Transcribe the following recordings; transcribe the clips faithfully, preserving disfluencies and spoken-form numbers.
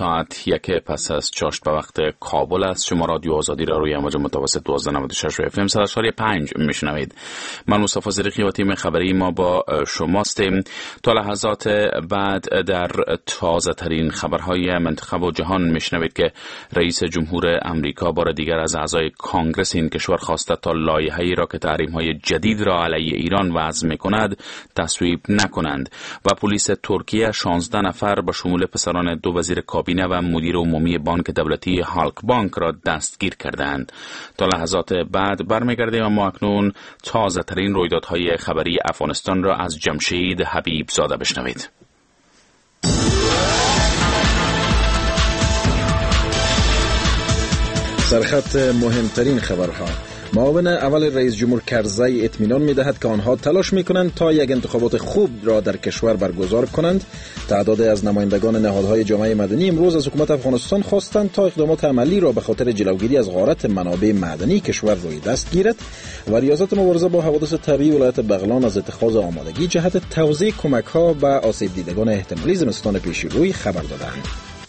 ساعت یک پس از چاشت به وقت کابل است. شما رادیو آزادی را روی امواج متوسط دوازده نود و شش اف ام صد و چهار پنج میشنوید. من مصطفی زرقی و تیم خبری ما با شماستیم. تا لحظات بعد در تازه ترین خبرهای منطقه و جهان میشنوید که رئیس جمهور امریکا بار دیگر از اعضای کانگرس این کشور خواسته تا لایحه‌ای را که تحریم‌های جدید را علیه ایران وضع می‌کند تصویب نکنند و پلیس ترکیه شانزده نفر به شمول پسران دو وزیر کابینه و مدیر عمومی بانک دولتی هالک بانک را دستگیر کردند. تا لحظات بعد برمیگردیم و ما اکنون تازه ترین رویدادهای خبری افغانستان را از جمشید حبیب زاده بشنوید. سرخط مهمترین خبرها. معاون اول رئیس جمهور کرزی اطمینان می‌دهد که آنها تلاش می‌کنند تا یک انتخابات خوب را در کشور برگزار کنند. تعداد از نمایندگان نهادهای جامعه مدنی امروز از حکومت افغانستان خواستند تا اقدامات عملی را به خاطر جلوگیری از غارت منابع معدنی کشور روی دست گیرد و ریاست مبارزه با حوادث طبیعی ولایت بغلان از اتخاذ آمادگی جهت توزیع کمک‌ها به آسیب دیدگان احتمالی زمستان پیش روی خبر دادند.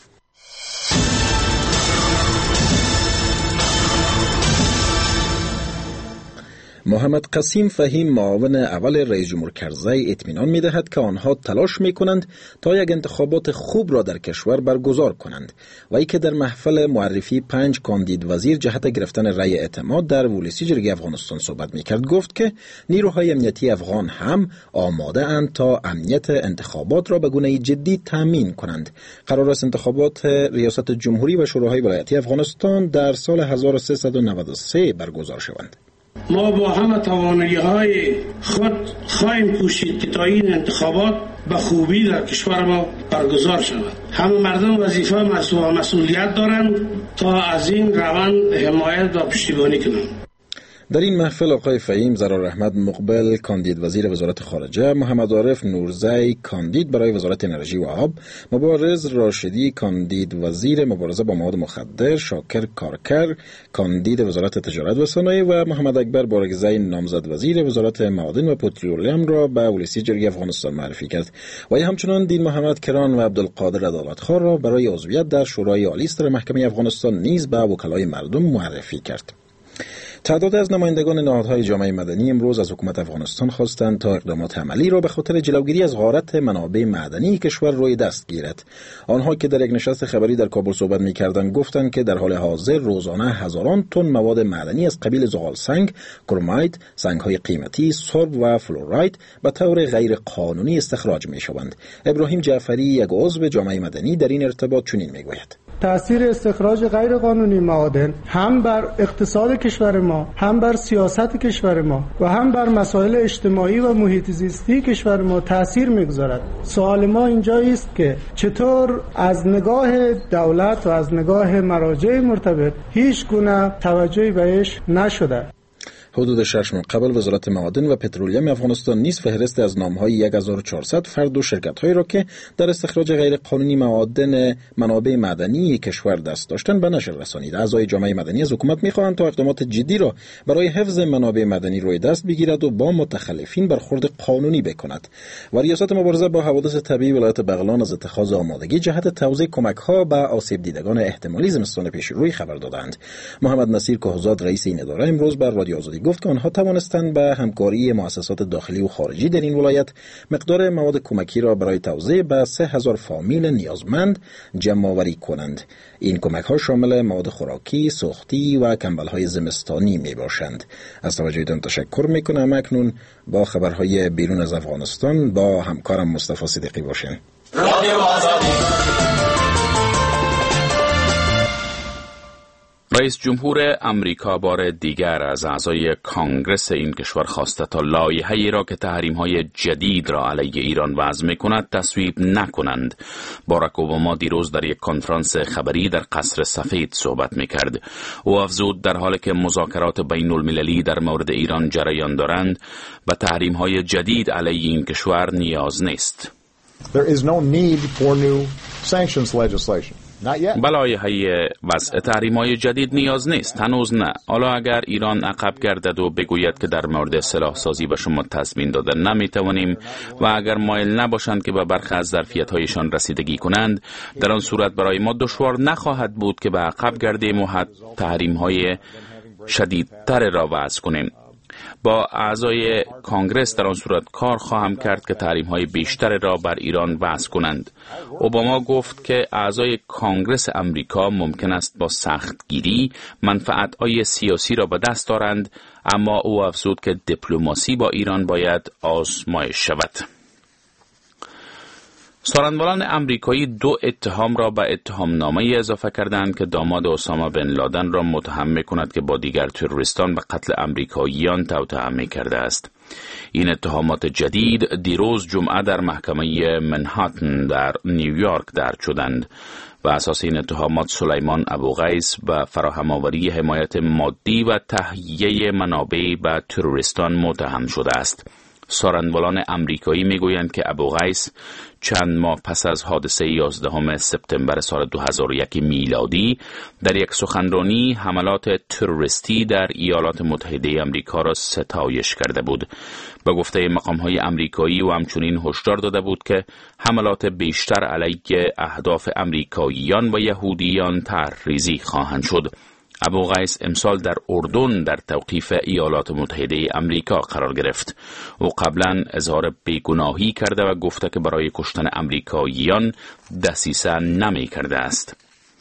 محمد قاسم فهیم معاون اول رئیس جمهور کرزی اطمینان می‌دهد که آنها تلاش می‌کنند تا یک انتخابات خوب را در کشور برگزار کنند و ای که در محفل معرفی پنج کاندید وزیر جهت گرفتن رأی اعتماد در ولسی جرگه افغانستان صحبت می‌کرد. گفت که نیروهای امنیتی افغان هم آماده اند تا امنیت انتخابات را به گونه جدی تامین کنند. قرار است انتخابات ریاست جمهوری و شوراهای ولایتی افغانستان در سال هزار و سیصد و نود و سه برگزار شوند. ما با همه توانایی‌های خود خواهیم کوشید که تا این انتخابات به خوبی در کشور ما برگزار شود. همه مردم وظیفه و مسئولیت دارند تا از این روند حمایت و پشتیبانی کنند. در این محفل آقای فهیم زرار احمد مقبل کاندید وزیر وزارت خارجه، محمد عارف نورزی کاندید برای وزارت انرژی و آب، مبارز راشدی کاندید وزیر مبارزه با مواد مخدر، شاکر کارکر کاندید وزارت تجارت و صنایع و محمد اکبر بارگزی نامزد وزیر وزارت معادن و پترولیم را به ولسی جرگه افغانستان معرفی کرد و همچنین دین محمد کران و عبدالقادر عدالتخواه را برای عضویت در شورای عالی ستر محکمه افغانستان نیز به وکلای مردم معرفی کرد. تعداد از نمایندگان نهادهای جامعه مدنی امروز از حکومت افغانستان خواستند تا اقدامات عملی را به خاطر جلوگیری از غارت منابع معدنی کشور روی دست گیرد. آنها که در یک نشست خبری در کابل صحبت می‌کردند گفتند که در حال حاضر روزانه هزاران تن مواد معدنی از قبیل زغال سنگ، کرومایت، سنگ‌های قیمتی، سرب و فلوراید به طور غیر قانونی استخراج می‌شوند. ابراهیم جعفری یک عضو جامعه مدنی در این ارتباط چنین می‌گوید: تأثیر استخراج غیر قانونی معادن هم بر اقتصاد کشور ما، هم بر سیاست کشور ما و هم بر مسائل اجتماعی و محیط زیستی کشور ما تأثیر می‌گذارد. سوال ما اینجا است که چطور از نگاه دولت و از نگاه مراجع مرتبط هیچ گونه توجهی بهش نشده. حدود شش ماه قبل وزارت معادن و پترولیم افغانستان نیز فهرست از نام‌های هزار و چهارصد فرد و شرکت‌هایی را که در استخراج غیر قانونی معادن منابع معدنی کشور دست داشتند به نشر رسانید. اعضای جامعه مدنی از حکومت می‌خواهند تا اقدامات جدی را برای حفظ منابع معدنی روی دست بگیرد و با متخلفین برخورد قانونی بکند و ریاست مبارزه با حوادث طبیعی ولایت بغلان از اتخاذ آمادگی جهت توزیع کمک‌ها به آسیب دیدگان احتمالی زمستان پیش روی خبر دادند. محمد نصیر کهزاد رئیس این اداره امروز بر رادیو آزادی گفت که آنها توانستند به همکاری مؤسسات داخلی و خارجی در این ولایت مقدار مواد کمکی را برای توزیع به سه هزار فامیل نیازمند جمع آوری کنند. این کمک ها شامل مواد خوراکی، سوختی و کمبل های زمستانی می باشند. از توجهتان تشکر می کنم. اکنون با خبرهای بیرون از افغانستان با همکارم مصطفی صدیقی باشین. رادیو آزادی. رئیس جمهور امریکا بار دیگر از اعضای کانگرس این کشور خواسته تا لایحه‌ای را که تحریم‌های جدید را علیه ایران وضع می‌کند تصویب نکنند. باراک اوباما دیروز در یک کنفرانس خبری در قصر سفید صحبت می‌کرد. او افزود در حالی که مذاکرات بین‌المللی در مورد ایران جریان دارند و تحریم‌های جدید علیه این کشور نیاز نیست. There is no need for new sanctions legislation. بلای های وضع تحریم‌های جدید نیاز نیست، هنوز نه. حالا اگر ایران عقب گردد و بگوید که در مورد سلاح سازی به شما تضمین داده نمیتوانیم و اگر مایل نباشند که به برخی از ظرفیت‌هایشان رسیدگی کنند، در آن صورت برای ما دشوار نخواهد بود که به عقب گردیم و حتی تحریم‌های شدیدتر را وضع کنیم. با اعضای کانگرس در آن صورت کار خواهم کرد که تحریم‌های بیشتر را بر ایران وضع کنند. اوباما گفت که اعضای کانگرس امریکا ممکن است با سختگیری منفعت‌های سیاسی را به دست دارند، اما او افزود که دیپلماسی با ایران باید آزمایش شود. سارنوالان امریکایی دو اتهام را به اتهام نامه اضافه کردند که داماد اسامه بن لادن را متهم می‌کند که با دیگر تروریستان به قتل امریکاییان توطئه کرده است. این اتهامات جدید دیروز جمعه در محکمه منهاتن در نیویورک درج شدند و اساس این اتهامات سلیمان ابوغیث به فراهم‌آوری حمایت مادی و تهیه منابع به تروریستان متهم شده است. سارنوالان امریکایی میگویند که ابوغیث چند ماه پس از حادثه یازدهم سپتامبر سال دو هزار و یک میلادی در یک سخنرانی حملات تروریستی در ایالات متحده آمریکا را ستایش کرده بود. به گفته مقام‌های امریکایی و همچنین هشدار داده بود که حملات بیشتر علیه اهداف امریکاییان و یهودیان طرح‌ریزی خواهند شد. ابوغیث امسال در اردن در توقیف ایالات متحده آمریکا قرار گرفت. او قبلا اظهار بیگناهی کرده و گفته که برای کشتن امریکاییان دسیسه نمی کرده است.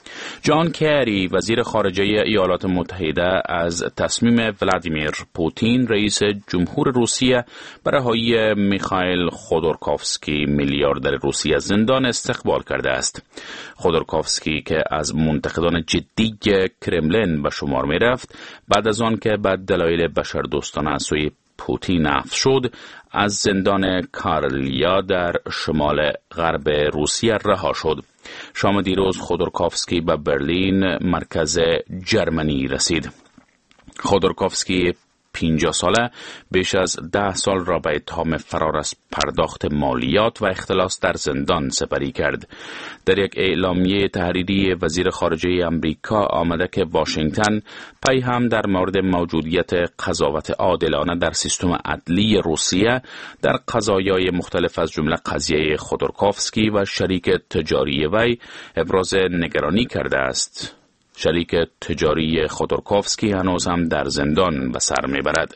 جان کری وزیر خارجه ایالات متحده از تصمیم ولادیمیر پوتین رئیس جمهور روسیه به رهایی میخائیل خودورکوفسکی میلیاردر روسیه از زندان استقبال کرده است. خودورکوفسکی که از منتقدان جدی کرملین به شمار می رفت، بعد از آن که به دلایل بشردوستانه از سوی پوتین عفو شد، از زندان کارلیا در شمال غرب روسیه رها شد. شام دیروز خودورکوفسکی به برلین مرکز جرمنی رسید. خودورکوفسکی پنجاه ساله بیش از ده سال را به اتهام فرار از پرداخت مالیات و اختلاس در زندان سپری کرد. در یک اعلامیه تحریری وزیر خارجه امریکا آمده که واشنگتن پی هم در مورد موجودیت قضاوت عادلانه در سیستم عدلی روسیه در قضایای مختلف از جمله قضیه خودورکوفسکی و شریک تجاری وی ابراز نگرانی کرده است. شریک تجاری خودورکوفسکی هنوز هم در زندان به سر میبرد.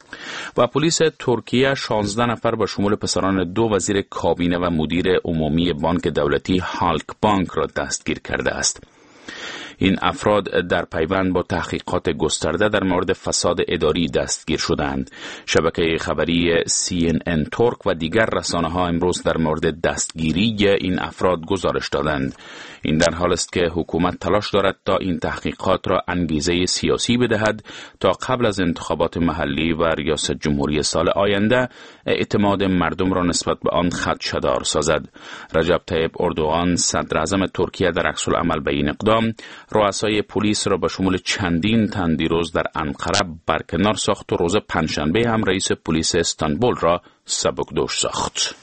و پلیس ترکیه شانزده نفر به شمول پسران دو وزیر کابینه و مدیر عمومی بانک دولتی هالک بانک را دستگیر کرده است. این افراد در پیوند با تحقیقات گسترده در مورد فساد اداری دستگیر شدند. شبکه خبری سی ان ان ترک و دیگر رسانه‌ها امروز در مورد دستگیری این افراد گزارش دادند. این در حال است که حکومت تلاش دارد تا این تحقیقات را انگیزه سیاسی بدهد تا قبل از انتخابات محلی و ریاست جمهوری سال آینده اعتماد مردم را نسبت به آن خدشه‌دار سازد. رجب طیب اردوغان صدر اعظم ترکیه در عکس العمل به این اقدام رؤسای پلیس را به شمول چندین تن دیروز در انقره برکنار ساخت و روز پنجشنبه هم رئیس پلیس استانبول را سبکدوش ساخت.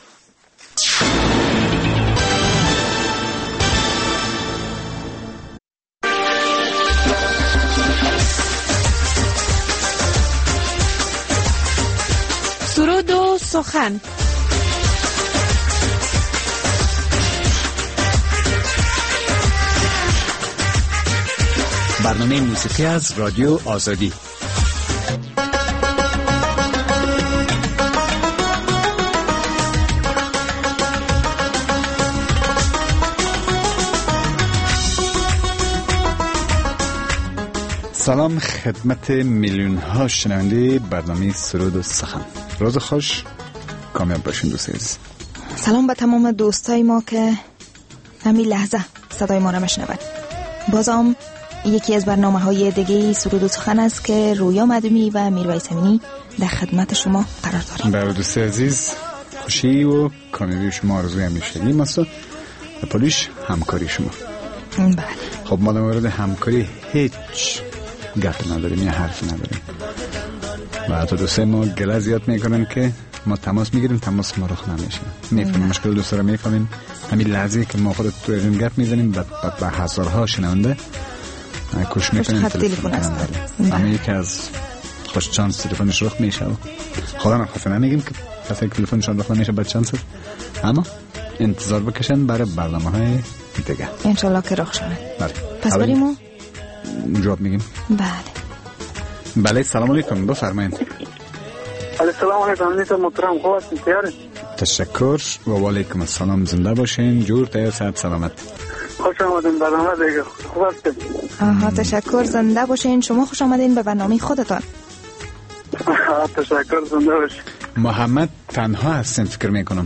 سرود و سخن. برنامه موسیقی از رادیو آزادی. سلام خدمت میلیون ها شنونده برنامه سرود و سخن. روز خوش، کامیاب باشین دوست عزیز. سلام به تمام دوستای ما که همین لحظه صدای ما را میشنون. بازم یکی از برنامه‌های دیگه سرود و سخن است که رویا مدومی و میرویس امینی در خدمت شما قرار داریم. برای دوست عزیز خوشی و کامیابی شما آرزوی همیشگی است و پلیش همکاری شما. بله. خب ما در مورد همکاری هیچ گپ نداریم یا حرف نداریم و حتی دوستای ما گله زیاد میکنن که ما تماس میگیریم، تماس ما رخ نمیشه. میفهمیم مشکل دوست رو میفهمیم. همین لحظه که ما خود تو این گپ میزنیم به هزارها شنونده کوشش میکنیم تلفن کنیم. همه یکی از خوش چانس تلفنش رخ میشه. خدا نخواسته نمیگیم که کسی که تلفنشون رخ نمیشه بد چانس، اما انتظار بکشن برای برنامه‌های دیگه ان شاء الله که رخ شود. بله. پس بریم جواب میگیم. بله. بله سلام علیکم، بفرمایید. السلام علیکم نیست محترم، خوب هستین؟ تیاره؟ تشکر و علیکم السلام، زنده باشین، جور تیار صحت سلامت. خوش آمدین برنامه دیگه، خوب هستین؟ آها تشکر، زنده باشین. شما خوش آمدین به برنامه خودتان. تشکر، زنده باشین. محمد تنها هستین فکر میکنم.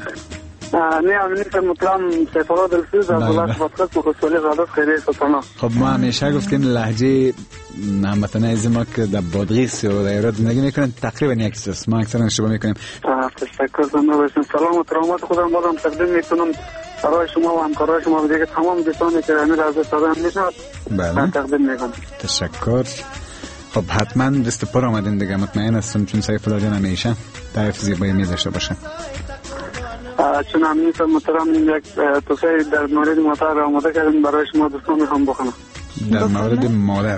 نه امنیت محترم سفارا دلسوز از ولایت پاسخ مخصوصی غلط خیلی سلطانه. خب ما همیشه گفتیم لهجه هموطنان از ما که در بادغیس و در ایران زندگی میکنن تقریبا یک چیز است، ما اکثرا اشتباه میکنیم. تشکر، زنده باشین. سلام و ترامات خودم بازم تقدیم میکنم برای شما و همکارای شما و دیگه تمام دوستانی که امیر از صدام میشنوند. بله تقدیم میکنم. تشکر. خب حتما دست پر آمدین دیگه، مطمئن هستم چون سیف الله جان همیشه تعریف زیبایی می‌داشته باشه. چون امنیت محترم یک توصیه در مورد مادر آماده کردیم برای شما دوستان میخوام بخونم. در مورد مادر؟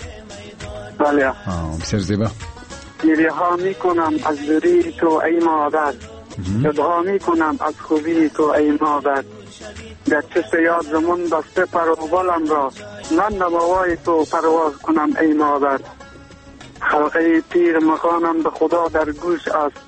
بله. آه بسیار زیبا. گریه ها میکنم از دوری تو ای مادر، یادها میکنم از خوبی تو ای مادر، در چشت یاد زمان بسته پروبالم را من نماوای تو پرواز کنم ای مادر. خلقه پیر مکانم به خدا در گوش است،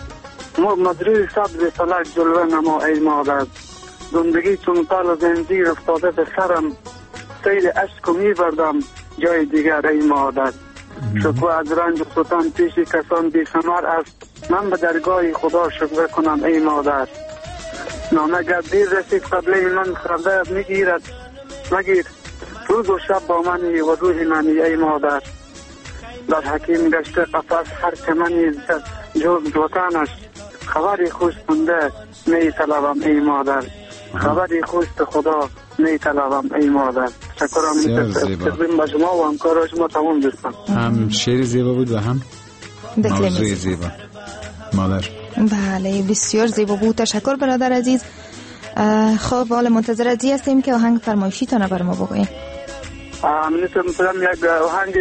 مدروی صبر فلک جلوه نما ای مادر. زندگی چون تال و زنجیر افتاده به سرم، سیل عشق میبردم جای دیگر ای مادر. شکوه از رنج و ستم پیش کسان بی ثمر است، من به درگاه خدا شکوه کنم ای مادر. نامه گردیر رسید قبله من خرده میگیرد مگیر، روز و شب با منی و روح منی ای مادر. در حکیم گشته قفص هر چمنی جز وطنش، خبری خوش مونده می طلبم ای مادر. خبری خوش خدا می طلبم ای مادر. تشکرم تقدیم به شما و همکارای شما تمام دوستان. هم شعر زیبا بود و هم موضوع زیبا. مادر بله بسیار زیبا بود. تشکر برادر عزیز. خب حالا منتظر ازی هستیم که آهنگ فرمایشی تانه بر ما بگوین. امنیت مثلا یک آهنگ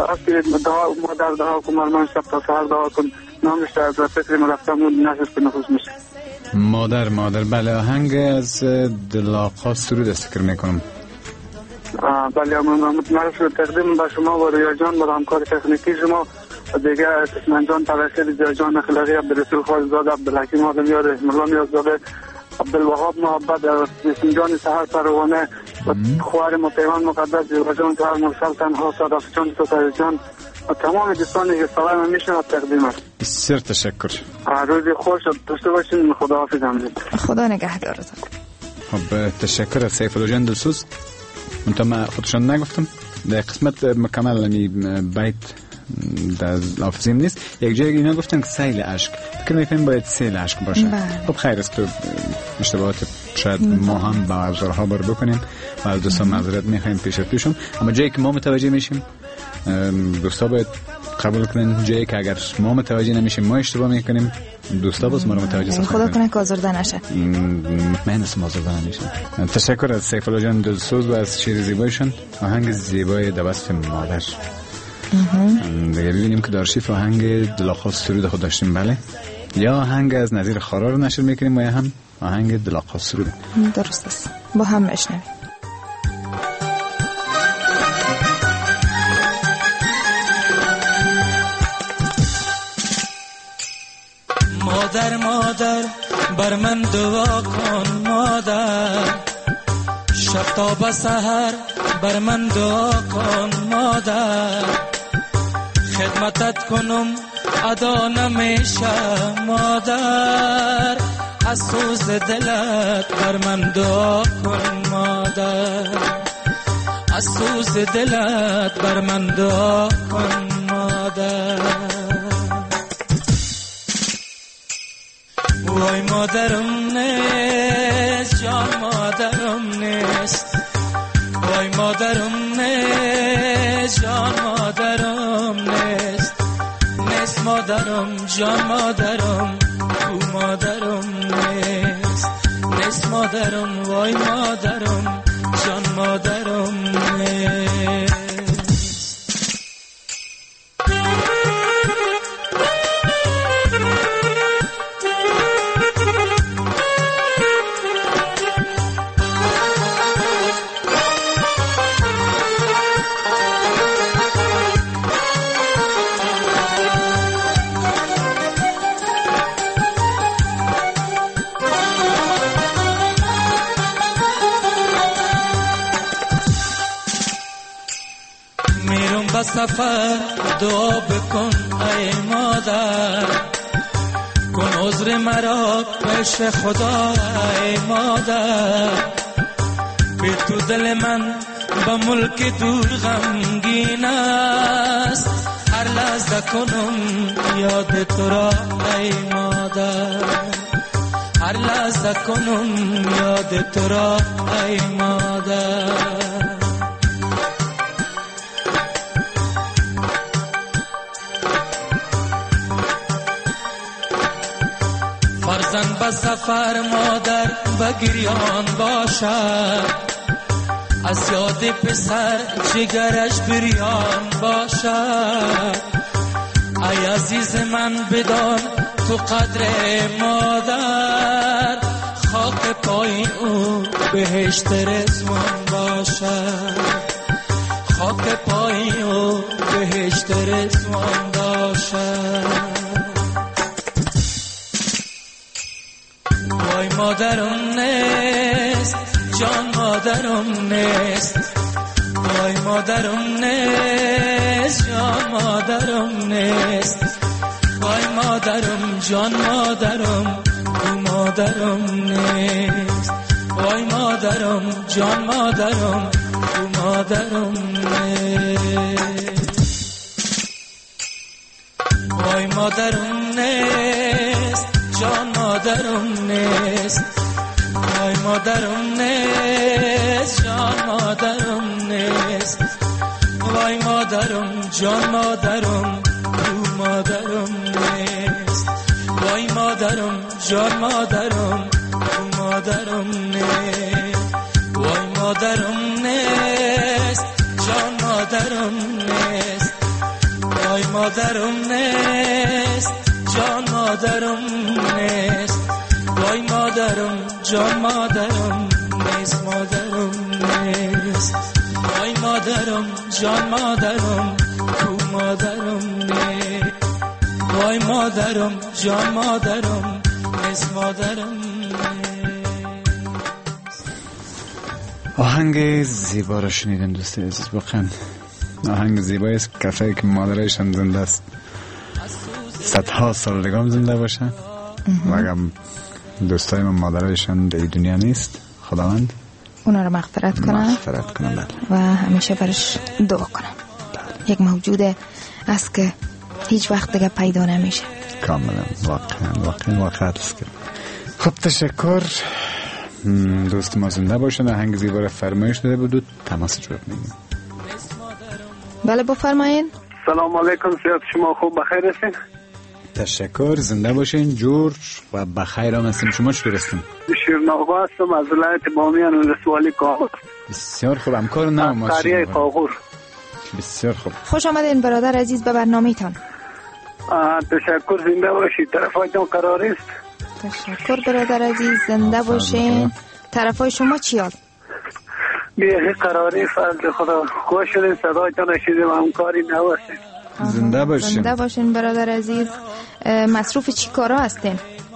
مادر دعا کن من شب تا سهر دعا کن، نامش از فکر مرفتم نشست به نفوس میشه. مادر مادر بله، آهنگ از دلاقا سرود است فکر میکنم. بله من معرف تقدیم به شما و رویا جان و همکار تکنیکی شما و دیگه اسمان جان توسل جای جان اخلاقی عبدالرسول خالزاده عبدالحکیم آدمیار رحم الله نیاززاده عبدالوهاب محبت اسمان جان سهر پروانه و خوار مطیعان مقدس و جان سهر مرسل تنها صدف جان ستای جان و تمام دوستانی که سلام میشن و تقدیم است. بسیار تشکر. روز خوش داشته باشین. خدا حافظ امید. خدا نگهدارتون. خب تشکر از سیف الله جان دلسوز. منتها ما خودشان نگفتم در قسمت مکمل می بیت در لافظیم نیست. یک جایی اینا گفتن که سیل عشق، فکر میکنیم باید سیل عشق باشه. خب خیر است، تو اشتباهات شاید ما هم با ابزارها بر بکنیم و از دوستان معذرت میخوایم پیش پیشم، اما جایی که ما متوجه میشیم دوستا باید قبول کنن، جایی که اگر ما متوجه نمیشیم ما اشتباه میکنیم دوستا باز ما رو متوجه سخن خدا کنه که آزرده نشه. مطمئن هستم آزرده نمیشه. تشکر از سیف الله جان دلسوز و از شعر زیبایشون. آهنگ زیبای دوست مادر. دیگه ببینیم که در آرشیف آهنگ دلاقا سرود خود داشتیم. بله، یا آهنگ از نظیر خارا رو نشر میکنیم و یا هم آهنگ دلاقا سرود. درست است، با هم نشنویم. مادر مادر بر من دعا کن مادر، شب تا به سحر بر من دعا کن مادر، خدمتت کنم ادا نمیشه مادر، از سوز دلت بر من دعا کن مادر، از سوز دلت بر من دعا کن مادر. وای مادرم نیست جان مادرم نیست، وای مادرم نیست جان مادرم نیست، نیست مادر مادرم جان مادرم کو مادرم نیست نیست مادرم وای مادرم جان مادرم نیست. سفر دعا بکن ای مادر کن عذر مرا پیش خدا ای مادر بی تو دل من با ملک دور غمگین است هر لحظه کنم یاد تو را ای مادر هر لحظه کنم یاد تو را ای مادر. فرزند به سفر مادر بگریان باشد از یاد پسر جگرش بریان باشد ای عزیز من بدان تو قدر مادر خاک پای او بهشت رضوان باشد خاک پای او بهشت رضوان باشد. وای مادرم نیست جان مادرم نیست وای مادرم نیست جان مادرم نیست وای مادرم جان مادرم تو مادرم نیست وای مادرم جان مادرم تو مادرم نیست وای مادرم نیست جان مادرم نیست وای مادرم نیست جان مادرم نیست وای مادرم جان مادرم تو مادرم نیست وای مادرم جان مادرم تو مادرم نیست وای مادرم نیست جان مادرم نیست وای مادرم نیست جان مادرم نیست وای مادرم جان مادرم نیست مادرم نیست وای مادرم جان مادرم تو مادرم نیست وای مادرم جان مادرم نیست مادرم نیست. آهنگ زیبا را شنیدن دوستی عزیز، واقعا آهنگ زیبایی است. کسایی که مادرایشان زنده است صدها سال دیگه هم زنده باشن و اگر دوستای من مادرایشان در دنیا نیست خداوند اونا رو مغفرت کنم مغفرت کنم بله. و همیشه برش دعا کنم. بله. یک موجود است که هیچ وقت دیگه پیدا نمیشه. کاملا واقعا واقعا واقعا است. خب تشکر دوست ما زنده باشن. آهنگ زیبا را فرمایش داده بود، تماس جواب میگیم. بله بفرمایید. سلام علیکم، صحت شما خوب بخیر هستین؟ تشکر، زنده باشین، جور و بخیر هم هستیم. شما چطور هستین؟ شیرناغا هستم از ولایت بامیان ولسوالی کاغور. بسیار خوب، همکار نام ما قریه کاغور. بسیار خوب، خوش آمدین برادر عزیز به برنامه‌تان. تشکر، زنده باشید. طرفایتان قرار است؟ تشکر برادر عزیز، زنده باشین. طرفای شما چی حال؟ بیه قراری فضل خدا. خوش شدین، صدایتان شدیم، همکاری نوستیم. زنده باشین. زنده باشین برادر عزیز. مصروف چی کارا هستین؟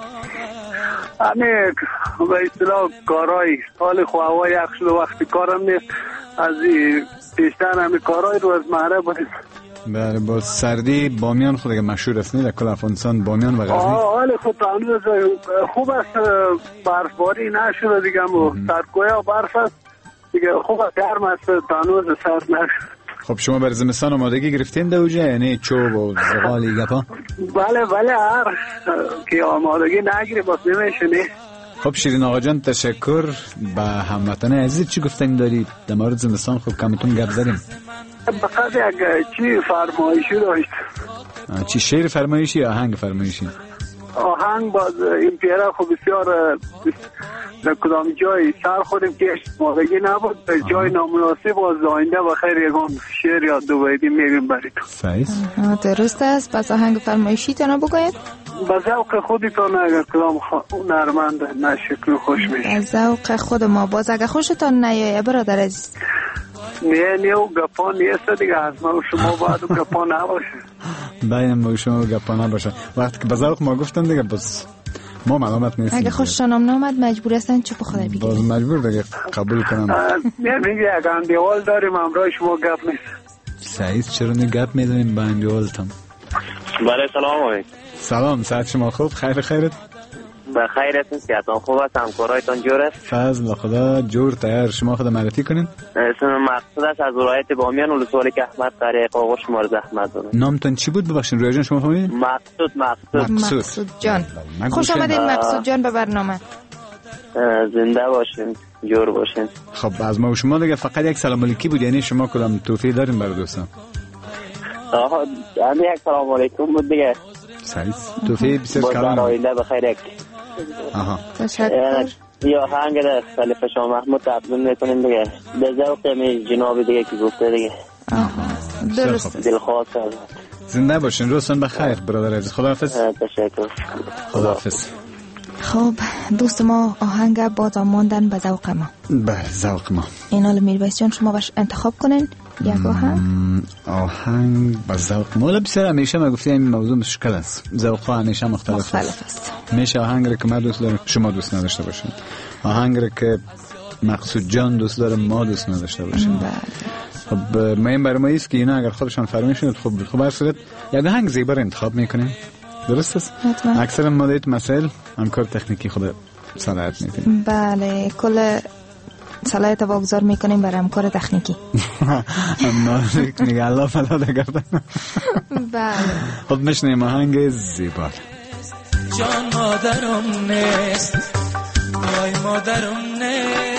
همه به اصطلاح کارای حال خواهوای یک شده وقتی کارم نیست. از پیشتر همه کارای رو از مهره بودیم. بله، با سردی بامیان خود که مشهور است در کل افغانستان، بامیان و غزنی. حال خود هنوز خوب است، برفباری نشده دیگه، سرکویا برف است دیگه، خوب است، گرم است، هنوز سرد نشد. خب شما بر زمستان آمادگی گرفتین در اوجه، یعنی چوب و زغال گپا؟ بله بله، هر که آمادگی نگیری باز نمیشونی. خب شیرین آقا جان تشکر. به هموطن عزیز چی گفتن داری در مورد زمستان؟ خب کمتون گپ زدیم. فقط یک چی فرمایشی داشت. چی شعر فرمایشی یا آهنگ فرمایشی؟ آهنگ باز این پیره خب بسیار در کدام جای سر خودم که موقعی نبود در جای نامناسب باز آینده و خیر یکم شعر یا دو بیتی میگیم برای تو. سعید درست است. پس آهنگ فرمایشی تانا بگوید با ذوق خودتان اگر کدام هنرمند نه شکل خوش میشه با ذوق خود ما. باز اگر خوشتان نیایه برادر عزیز نه نه و گپا نیست دیگه از ما و شما باید و گپا نباشه بین ما و شما گپا نباشه. وقتی که با ذوق ما گفتن دیگه بس ما معلومات نیست. اگه خوشتان هم نامد مجبور هستن چپ خدا بگیرید. باز مجبور دیگه قبول کنم. نه میگه اگه اندیوال داریم همراه شما گپ نیست. سعید چرا نه گپ میدونیم با اندیوالتم؟ بله سلام علیکم. سلام سعید شما خوب؟ خیر خیرت؟ به خیر هستین سیاتان خوب است همکارایتان جور است؟ فضل خدا جور تیار. شما خود معرفی کنین؟ اسم مقصود است از ولایت بامیان ولسوالی که احمد قره آقا شما رو زحمت دادن. نامتون چی بود ببخشید رویا جان شما فهمیدین؟ مقصود مقصود مقصود جان. خوش آمدید مقصود جان به برنامه. زنده باشین جور باشین. خب از ما و شما دیگه فقط یک سلام علیکی بود، یعنی شما کدام توفیق دارین برای دوستان؟ آها یعنی یک سلام علیکم بود دیگه. سعید توفیق بسیار کلام. با آینده بخیر یک. آها تشکر. یا هنگ ده خلیفه شاه محمود تقدیم میکنیم دیگه به ذوق می جناب دیگه که گفته دیگه. آها درست. دلخواست زنده باشین. روزتون بخیر برادر عزیز. خداحافظ. تشکر. خداحافظ. خب دوست ما آهنگ باز ماندن به ذوق ما. به ذوق ما. این حال میرویس جان شما باش انتخاب کنین یک آهنگ. آهنگ به ذوق ما. بسیار همیشه ما گفتیم این موضوع مشکل است. ذوق ها همیشه مختلف, مختلف است. میشه آهنگ را که ما دوست دارم شما دوست نداشته باشین، آهنگ را که مقصود جان دوست داره ما دوست نداشته باشین. خب مهم برای ما است که اینا اگر خودشان فرمایش کنند خب خب هر صورت یک آهنگ زیبا را انتخاب میکنیم. درست است؟ اکثر ما دیت مسائل همکار تکنیکی خود صلاحیت میدیم. بله کل صلاحیت واگذار میکنیم برای همکار تکنیکی. نازک نگه الله فلا دگردن. بله خب میشنیم آهنگ زیبا. جان مادرم نیست وای مادرم نیست.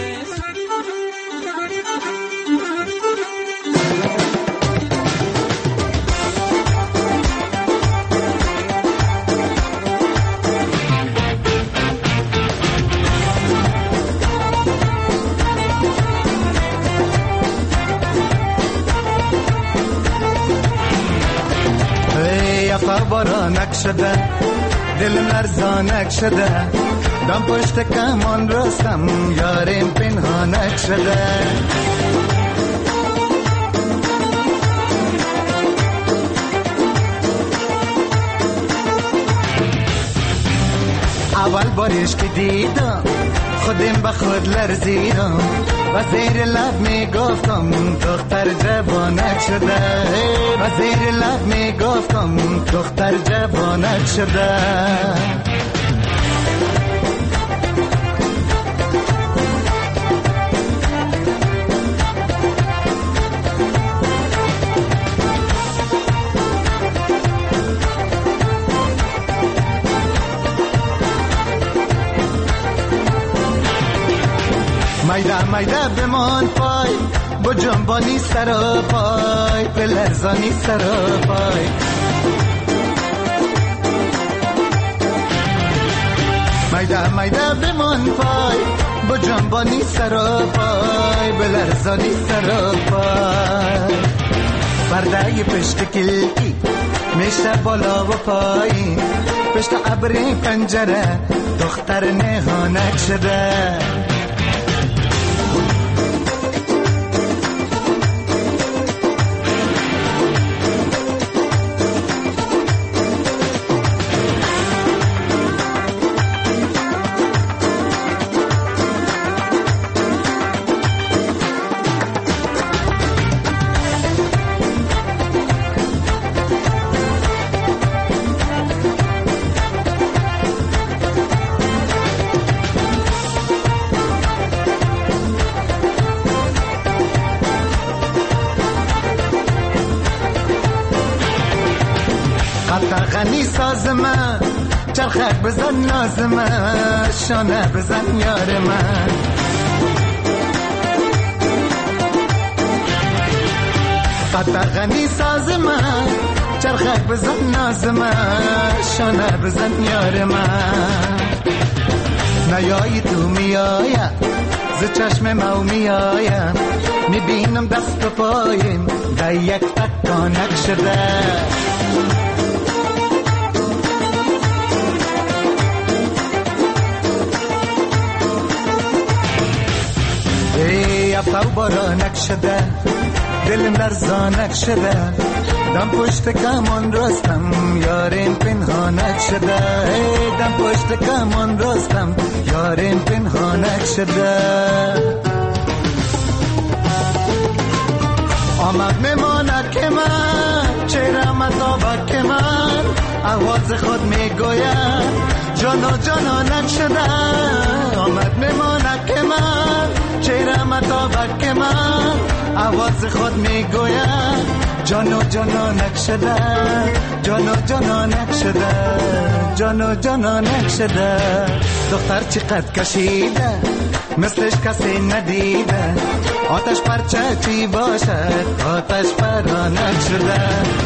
بارانک شده دل لرزانک شده دم پشت کمان رستم یارم پنهانک شده. اول بارش که دیدم خودم به خود لرزیدم و زیر لب می گفتم دختر جوانک شده و زیر لب می گفتم دختر جوانک شده. مایده مایده بمان پای با جنبانی سر پای به لرزانی سر پای. مایده مایده بمان پای با جنبانی سر پای به لرزانی سر پای. پرده پشت کلکی میشه بالا و پایین پشت ابری پنجره دختر نهانک شده. غنی ساز من چرخک بزن ناز من شانه بزن یار من. قطع غنی ساز من چرخک بزن ناز من شانه بزن یار من نیایی تو میایم ز چشم مو میایم میبینم دست و پایم در یک تکانک شده ای افو بارانک شده دلم لرزانک شده دم پشت کمان رستم یارم پنهانک شده ای دم پشت کمان رستم یارم پنهانک شده آمد میماند که من چهره مطابق که من آواز خود میگوید جان و جانانک شده آمد میماند که من چهره مطابق که من آواز خود میگوید جان و جانانک شده جان و جانانک شده جان و جانانک شده دختر چقدر کشیده مثلش کسی ندیده آتش پرچه چی باشد آتش پرانک شده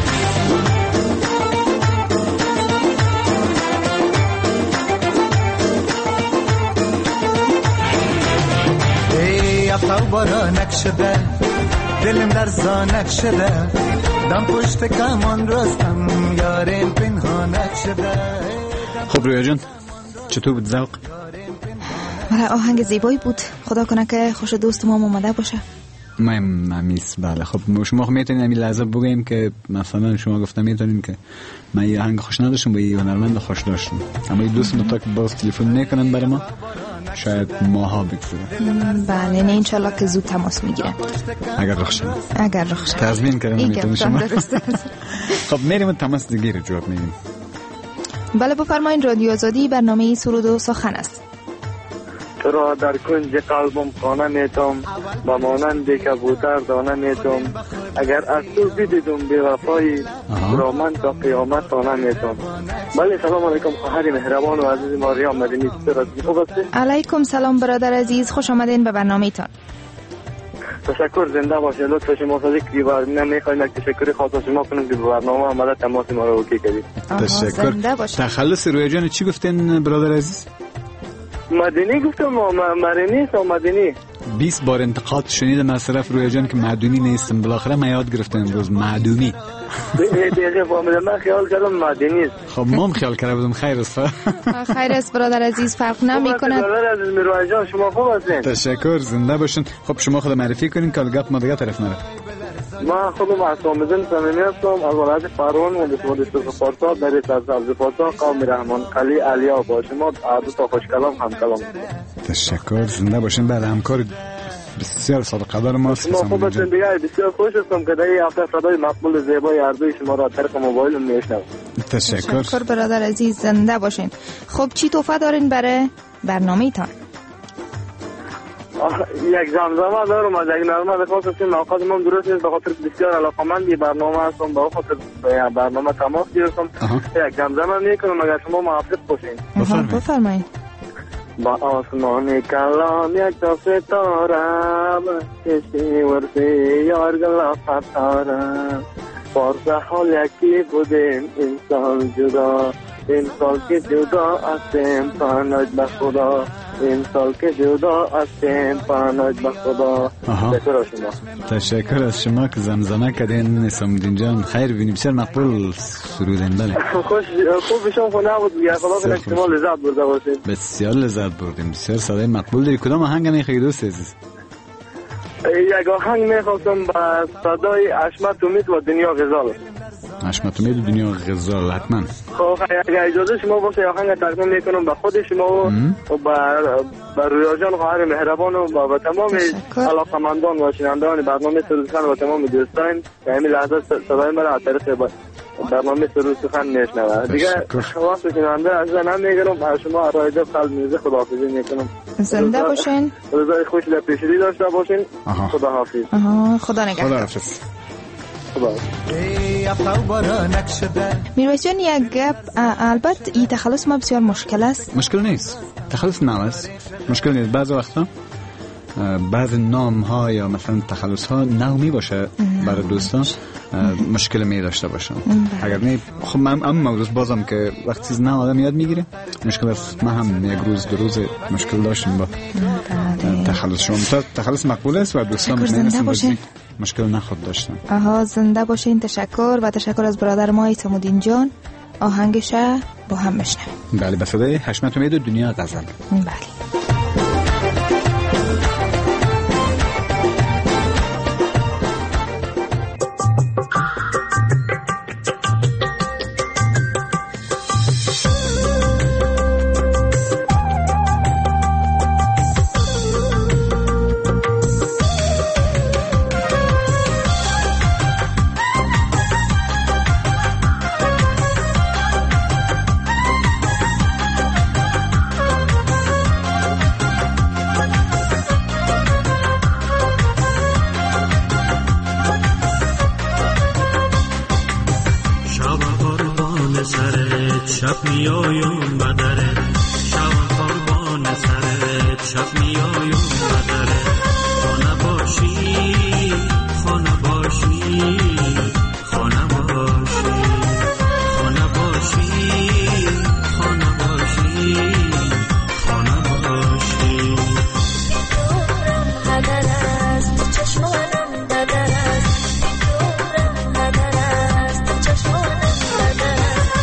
ای افو بارانک شده دلم در زانک شده دم پشت کمان رستم یارم پنهانک شده خب رویا جان چطور بود ذوق؟ برای آهنگ زیبایی بود خدا کنه که خوش دوست ما اومده باشه من ممیس بله خب شما خب میتونید همین لحظه بگیم که مثلا شما گفتم میتونیم که من یه آهنگ خوش نداشتم و یه هنرمند خوش داشتم اما یه دوست متا که باز تلفن نکنن برای ما شاید ماها بگذره بله نه انشالله که زود تماس میگیرن اگر رخشن اگر رخشن تضمین کردم میتونم شما خب میریم تماس دیگه رو جواب میدیم بله بفرمایید رادیو آزادی برنامه سرود و سخن است تو را در کنج قلبم خانه میتم با مانند کبوتر دانه میتم اگر از تو بدیدم بی‌وفایی را من تا قیامت تانه میتم بله سلام علیکم خواهر مهربان و عزیز ماریا مدنی چطور هستی خوب هستی علیکم سلام برادر عزیز خوش آمدین به برنامه تان تشکر زنده باشه لطفا شما صدیق دیوار نمیخوایم یک تشکر خاص شما کنیم که برنامه آمده تماس ما رو اوکی کردید تشکر تخلص رویا جان چی گفتین برادر عزیز مدنی گفتم مرنی است مدنی بیست بار انتقاد شنیدم از طرف رویا جان که معدونی نیستم بالاخره من یاد گرفتم امروز معدونی دیگه فهمیدم من خیال کردم مدنی است خب ما هم خیال کرده بودم خیر است خیر است برادر عزیز فرق نمیکنه برادر عزیز میروان جان شما خوب هستین تشکر زنده باشین خب شما خود معرفی کنین که گپ ما دیگه طرف نره ما خودم از آمدن صمیمی هستم از ولایت فروان و دستور سپارتا در سبز سپارتا قوم رحمان قلی علیا با شما دو تا خوش کلام هم کلام تشکر زنده باشین بله همکار بسیار صادق قدر ماست شما خوب هستین دیگه بسیار خوش هستم که در این هفته صدای مقبول زیبای اردوی شما را طریق موبایل میشنوم تشکر تشکر برادر عزیز زنده باشین خب چی تحفه دارین برای برنامه تان یک زمزمه دارم از یک نرمه خاص هستیم اوقات من درست نیست به خاطر بسیار علاقمندی برنامه هستم به خاطر برنامه تماس گرفتم یک زمزمه میکنم اگر شما موافق باشین بفرمایید با آسمان کلام یک تا ستاره چشمی ورسی یار گلا فتاره پارسه حال یکی بودیم این سال جدا این سال که جدا هستیم پناج به خدا این سال که جدا هستیم پناج به خدا تشکر از شما تشکر از شما که زمزمه کردین نسامدین جان خیر بینیم بسیار مقبول سرودین بله خوش خوب بشم خونه بود یا خدا کنه شما لذت برده باشید بسیار لذت بردیم بسیار صدای مقبول داری کدام آهنگ میخوای دوست عزیز یک آهنگ میخواستم با صدای حشمت امید و دنیا غزال حشمت امید و دنیا غزال حتما خب اگر اجازه شما باشه آهنگ تقدیم میکنم به خود شما و با رویا جان خواهر مهربان و با تمام علاقمندان و شنوندگان برنامه سرود سخن و تمام دوستان که همین لحظه صدای مرا از طریق برنامه سرود سخن میشنوه دیگه وقت شنونده از نمیگیرم از شما ارائه قلب میزه خداحافظی میکنم زنده باشین روزای خوش لپیشری داشته باشین خداحافظ خدا نگهدار میرویس جان یک گپ البته این تخلص ما بسیار مشکل است مشکل نیست تخلص نه است مشکل نیست بعضی وقتا بعض نام ها یا مثلا تخلص ها نو می باشه برای دوستان مشکل می داشته باشم. اگر نه خب من ام موضوع بازم که وقتی چیز نو آدم یاد میگیره مشکل است. من هم یک روز دو روز مشکل داشتم با تخلص شما. تخلص مقبول است و دوستان مثلا مشکل نخود داشتن. آها زنده باشین. تشکر و تشکر از برادر ما ایتمودین جان. آهنگش با هم بشنویم. بله به صدای حشمت امید دنیا غزل. بله. شب میایم بدره شب قربان سرت شب میایم بدره خانه باشی خانه باشی خانه باشی خانه باشی خانه باشی خانه باشی بدر است چشمانم بدر است بدر است چشمانم بدر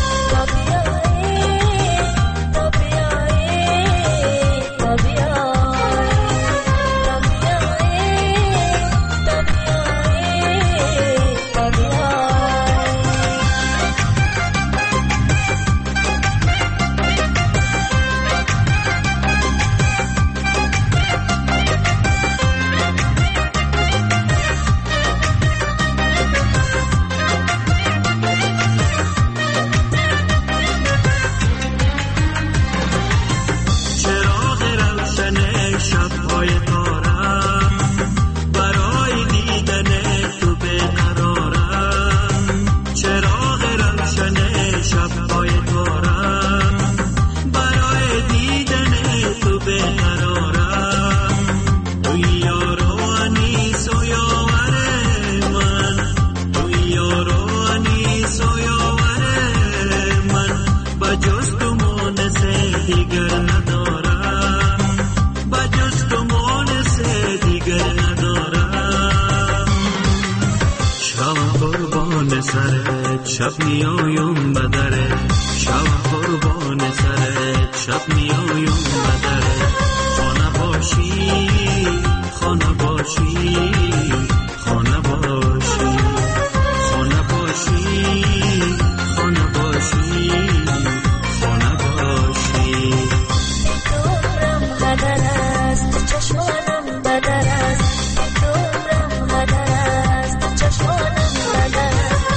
شب میایم بدره شب قربان سرت شب میایم بدره خانه باشی خانه باشی خانه باشی خانه باشی خانه باشی خانه باشی دورم بدر است چشمانم بدر است دورم بدر است چشمانم بدر است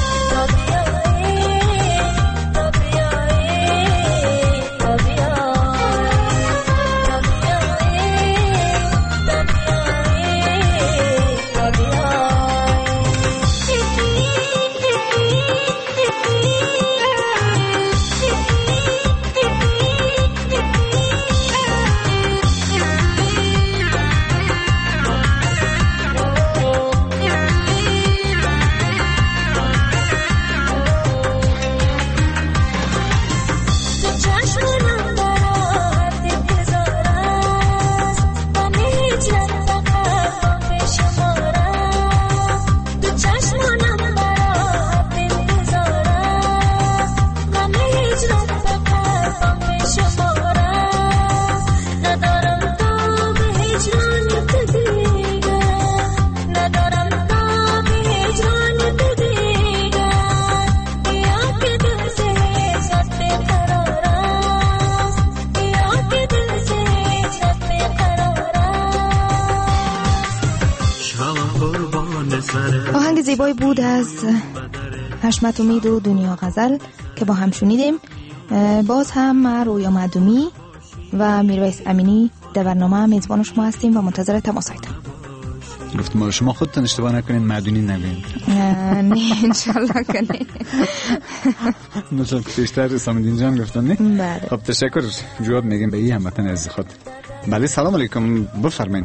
آهنگ زیبایی بود از حشمت امید و دنیا غزل که با هم شنیدیم. باز هم رویا معدومی و میرویس امینی در برنامه میزبان شما هستیم و منتظر تماس هستیم. گفتم شما خودتون اشتباه نکنین معدونی نگین. نه انشالله کنین. مثلا پیشتر سامدین جان گفتن نه؟ بله. خب تشکر. جواب میگیم به این هموطن عزیز خود. بله سلام علیکم بفرمایید.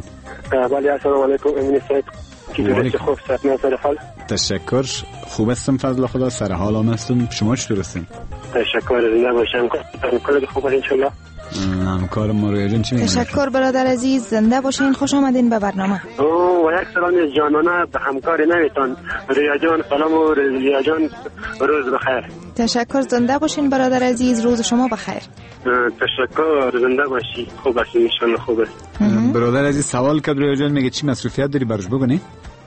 بله السلام علیکم. امین سعید چطوری؟ خوب سلام سر حال. تشکر. خوب هستم فضل خدا. سر حال هم هستم. شما چطور هستین؟ تشکر. زنده باشم. کل خوب ان شاء الله. همکار ما رویا جان چی میگه؟ تشکر برادر عزیز. زنده باشین. خوش آمدین به برنامه. او و یک سلام جانانه به همکار نمیتون رویا جان. سلام و رویا جان روز بخیر. تشکر. زنده باشین برادر عزیز. روز شما بخیر. تشکر. زنده باشی. خوب هستی ان شاء الله. خوب است. برادر عزیز سوال کرد رویا جان میگه چی مصرفیت داری برش بگونی؟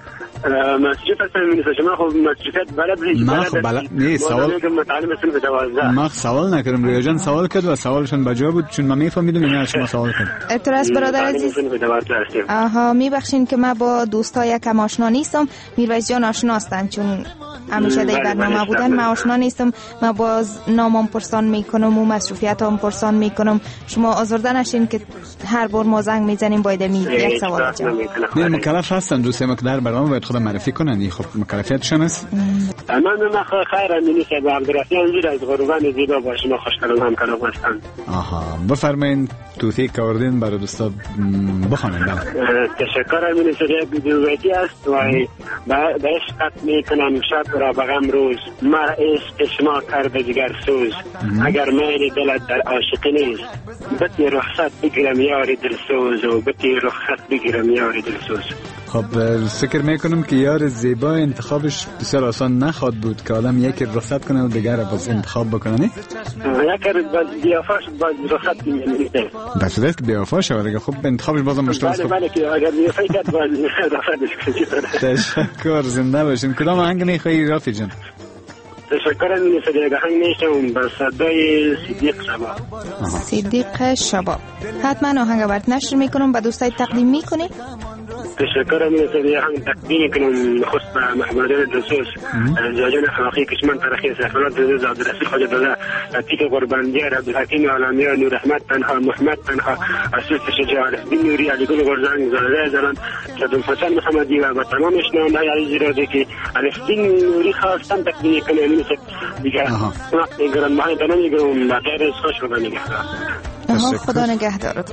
مسجد هستم می‌نویسه شما خب مسجد بلد نیست. ما خب بلد نیست. سوال متعلم هستم به دوازده. ما سوال نکردم. رویا جان سوال کرد و سوالشون بجا بود چون ما میفهمیدم اینا شما سوال کرد. اعتراض برادر عزیز. آها میبخشین که ما با دوستای یکم آشنا نیستم. میرویس جان آشنا هستن چون همیشه در برنامه بودن. ما آشنا نیستم. ما باز نامم پرسان میکنم و مصرفیاتم پرسان میکنم. شما آزرده نشین که هر بار ما زنگ میزنیم باید می یک سوال جواب. نه مکلف هستن دوست ما که در برنامه باید خودم معرفی کنن. این خب مکلفیتشون است. من من خیر امینی صاحب عبدالرحیم زیر از غروبان زیبا با شما خوشحالم هم کلام هستم. آها بفرمایید توصیه کردین برای دوستا بخونن. بله تشکر امینی صاحب. بی‌دویتی است و به عشقت میکنم شب را به غم روز. مر عشق شما کرده جگر سوز. اگر میل دلت در عاشقی نیست بتی رخصت بگیرم یاری دلسوز و بتی رخصت بگیرم یاری دلسوز. خب فکر میکنم که یار زیبا انتخابش بسیار آسان نخواد بود که آدم یکی رخصت کنه و دیگر باز انتخاب بکنه. نه یکی باز بیافاش باز رخصت میکنه. بس است که بیافاش ولی خب انتخابش بازم مشکل است. بله بله که اگر بیافاش کرد باز رخصتش کنه. تشکر. زنده باشین. کدام آهنگ میخوایی رافی جان؟ تشکر امین صدیق. آهنگ میشم با صدای صدیق شباب. صدیق شباب. حتما آهنگ برات نشر میکنم به دوستای تقدیم میکنی. تشکر امین صدیق. آهنگ تقدیم کنم خصوص به محمدان دلسوز زوجان اخلاقی کشمن تاریخی سفرات عزیز عبدالرسول خواجه داده عتیق قربانیار عبدالحکیم عالمیان نور احمد تنها محمد تنها اسود شجاع الدین نوری علی گل گرزنگ زاده زلان صدام حسن محمدی و با تمام شنونده‌های عزیز را که الدین نوری خواستم تقدیم کنم. امین صاحب دیگه وقت میگیرم ما تا نمیگم با غیر خوش رو نگهدار. خدا نگهدارت.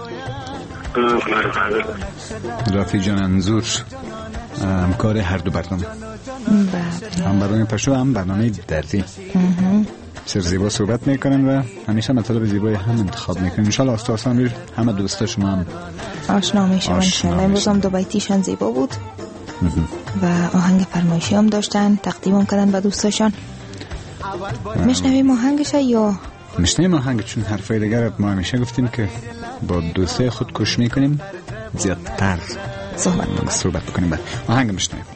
رافی جان انزور همکار هر دو برنامه. بله. هم برنامه پشو هم برنامه دردی. سر زیبا صحبت میکنن و همیشه مطالب زیبای هم انتخاب میکنن. انشالله آستا آسان روی همه دوستا شما هم آشنا میشم انشالله. امروز هم دو بیتیشان زیبا بود و آهنگ فرمایشی هم داشتن تقدیم هم کردن به دوستاشان. میشنویم آهنگش یا میشنویم آهنگ؟ چون حرفای دیگر ما همیشه گفتیم که با دوستای خود کش میکنیم زیادتر صحبت صحبت کنیم. بعد آهنگ میشنویم.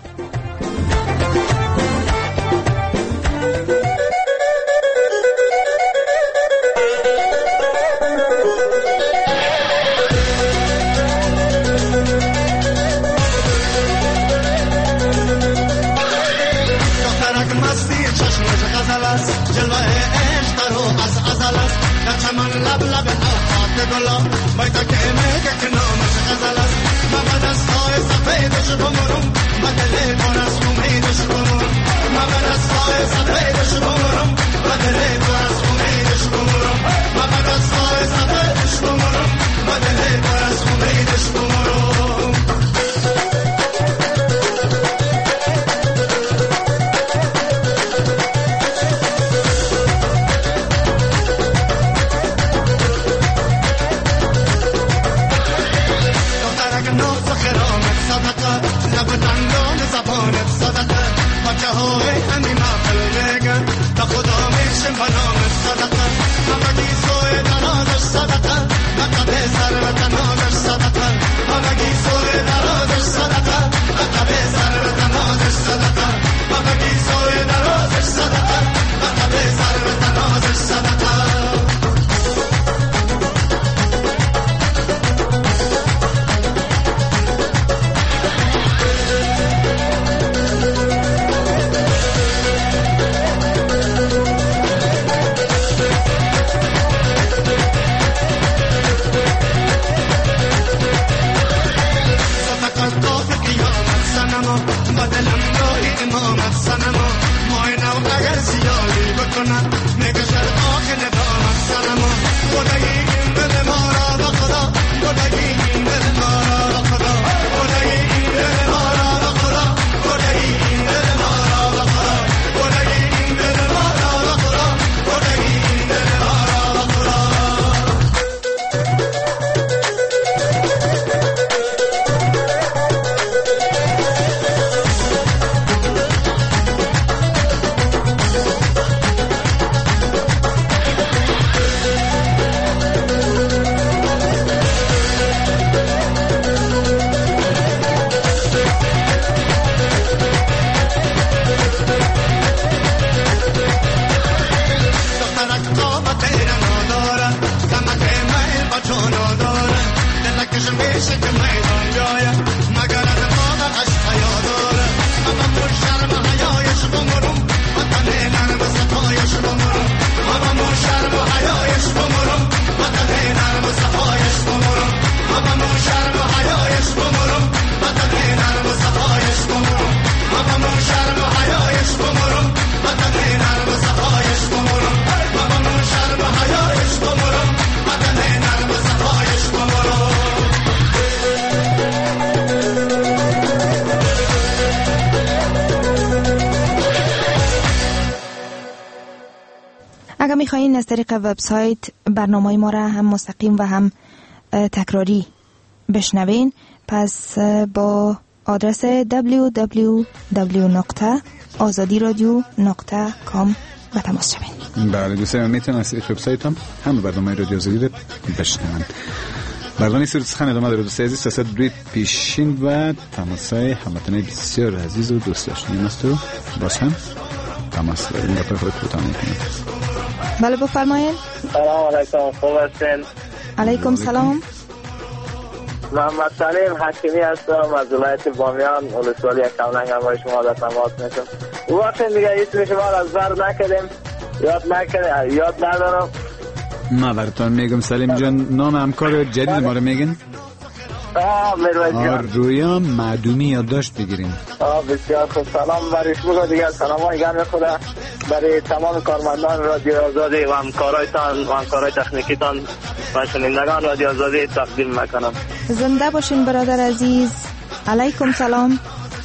اگر میخواین از طریق وبسایت برنامه ما را هم مستقیم و هم تکراری بشنوین، پس با آدرس دبلیو دبلیو دبلیو دات آزادی رادیو دات کام و تماس شوین. بله دوستان، میتونن از طریق وبسایت هم هم برنامه رادیو آزادی رو بشنوند. برنامه سرود سخن ادامه داره دوستان عزیز. تا دوی پیشین و تماسای هموطنان بسیار عزیز و دوست داشتنی است و باز هم تماس داریم. گپ خود کوتاه می‌کنیم. بله بفرمایید. سلام علیکم، خوب هستین؟ علیکم سلام. محمد سلیم حکیمی هستم از ولایت بامیان، ولسوالی کمرنگ. هم برای شما در تماس میشم. وقتی دیگه اسم شما را از بر نکردیم، یاد نکردیم، یاد ندارم. ما براتون میگم سلیم جان، نام همکار جدید ما رو میگن؟ آه میرویس جان. رویا معدومی یادداشت بگیریم. آه بسیار خوب. سلام برای شما دیگه، سلام های گرم خدا برای تمام کارمندان رادیو آزادی و همکارایتان و همکارای تکنیکیتان و شنوندگان رادیو آزادی تقدیم میکنم. زنده باشین برادر عزیز. علیکم سلام.